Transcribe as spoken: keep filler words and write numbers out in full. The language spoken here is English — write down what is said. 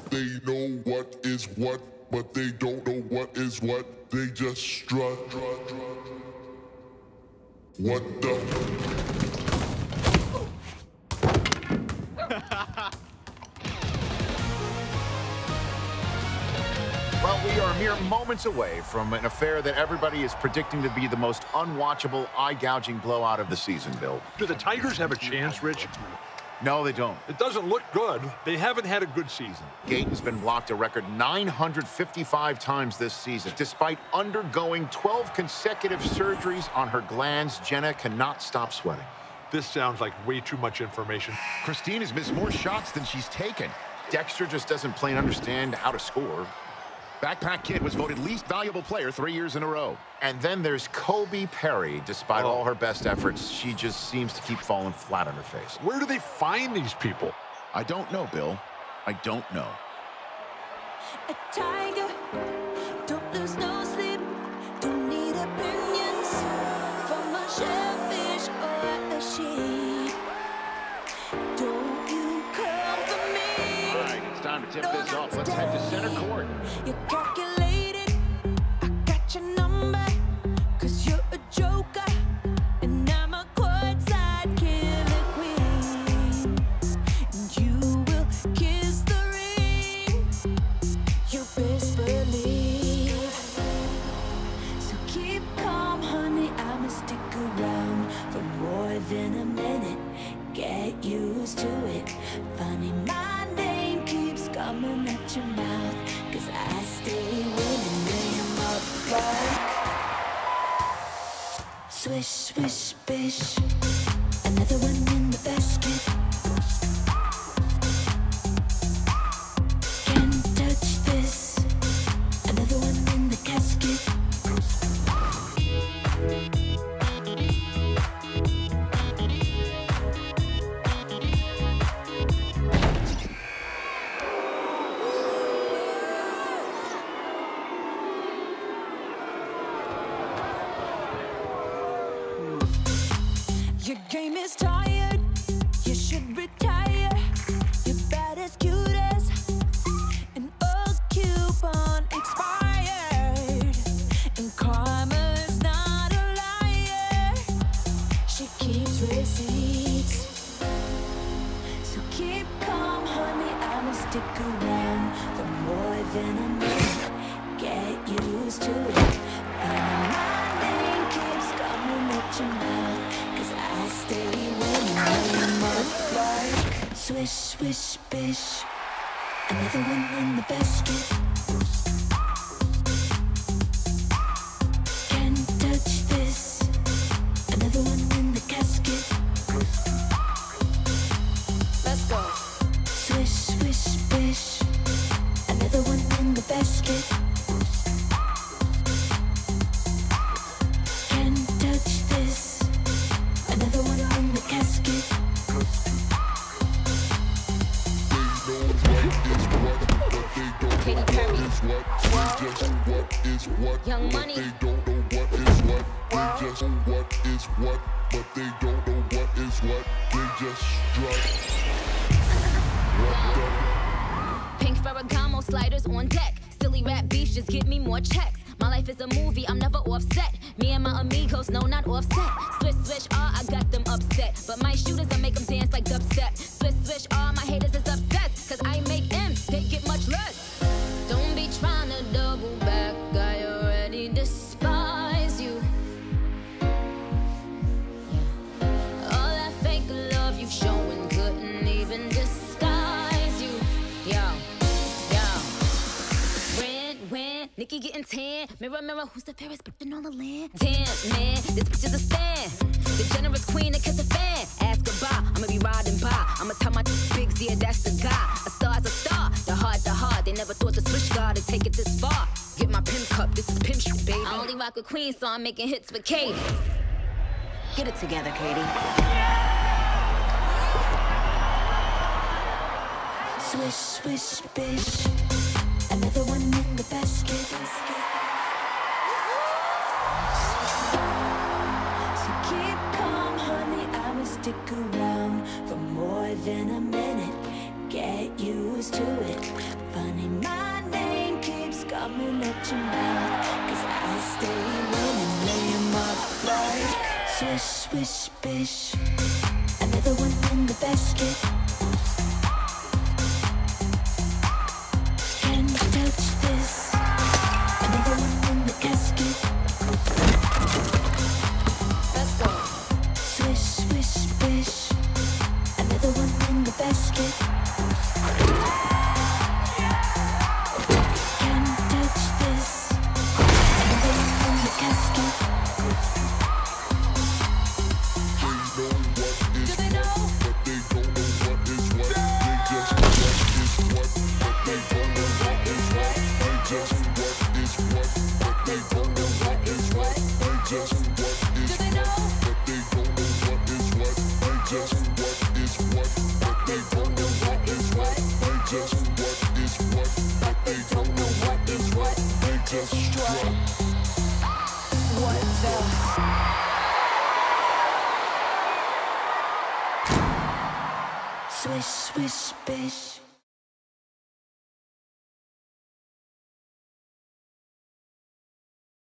They know what is what, but they don't know what is what. They just strut. What the? Well, we are mere moments away from an affair that everybody is predicting to be the most unwatchable, eye-gouging blowout of the season, Bill. Do the Tigers have a chance, Rich? No, they don't. It doesn't look good. They haven't had a good season. Gayton's been blocked a record nine hundred fifty-five times this season. Despite undergoing twelve consecutive surgeries on her glands, Jenna cannot stop sweating. This sounds like way too much information. Christine has missed more shots than she's taken. Dexter just doesn't plain understand how to score. Backpack Kid was voted least valuable player three years in a row. And then there's Kobe Perry. Despite oh. all her best efforts, she just seems to keep falling flat on her face. Where do they find these people? I don't know, Bill. I don't know. A tiger, don't lose no sleep, don't need opinions from a shellfish or a sheep. Don't you come for me. All right, it's time to tip this off. Let's head to center court. You're calculated, I got your number, cause you're a joker, and I'm a courtside killer queen. And you will kiss the ring, you best believe. So keep calm, honey, I'ma stick around for more than a minute. Get used to it. Funny, my name keeps coming at your mouth, cause I stay winning. Name up like swish, swish, bish. Another one in the basket. Can't touch this. Another one in the casket. Your game is tired, you should retire. You're bad as cute as an old coupon expired. And karma's not a liar, she keeps receipts. So keep calm, honey, I'ma stick around for more than a minute. Get used to it. And my name keeps coming at your mouth, I stay winning. Name up like swish, swish, bish. Another one in the basket. Can't touch this. Another one in the casket. Let's go. Swish, swish, bish. Another one in the basket. Can't touch this. Another one in the casket. Katy Perry. What is what? Young Money. They don't know what is what. They just know what is what, but they don't know what is what. They just strut. What the? Pink Ferragamo sliders on deck. Silly rap beefs just give me more checks. My life is a movie, I'm never offset. Me and my amigos, no, not offset. Swish, swish, ah, I got them upset. But my shooters, I make them dance like dubstep. Swish, swish, ah, my haters is obsessed. Cause I make M's, they get much less. Don't be trying to double back, I already despise you. Yeah. All that fake love you showing couldn't even disguise you. Yo, yo. Red, when, Nikki getting tan. Mirror, mirror, who's the fairest bitch in all the land? Damn, man, this bitch is a stand. The generous queen that kiss a fan. Ask goodbye, I'ma be riding by. I'ma tell my big Z, that's the guy. A star's a star, the heart, the heart. They never thought the switch guard would take it this far. Get my pimp cup, this is pimp shit, baby. I only rock with Queen, so I'm making hits with Katy. Get it together, Katy. Swish, swish, bish. Another one in the basket. So keep calm, honey, I'ma stick around for more than a minute. get used to it. Funny, my name keeps coming at your mouth, 'cause I stay running, lay 'em up like swish, swish, bish. Another one in the basket. Can't touch this. Another one in the casket. Let's go. Swish, swish, bish. Another one in the basket. Can't touch this. Another one in the casket. Do they know? But they don't know what is what. They just what is what. But they don't know what is what. They just what is what. But they don't know what is what. They just what is what. But they don't know what is what. They just what is what. But they don't know what is what. They just what is what. But they don't know what is what. They just what. What the? Swish, swish, bish.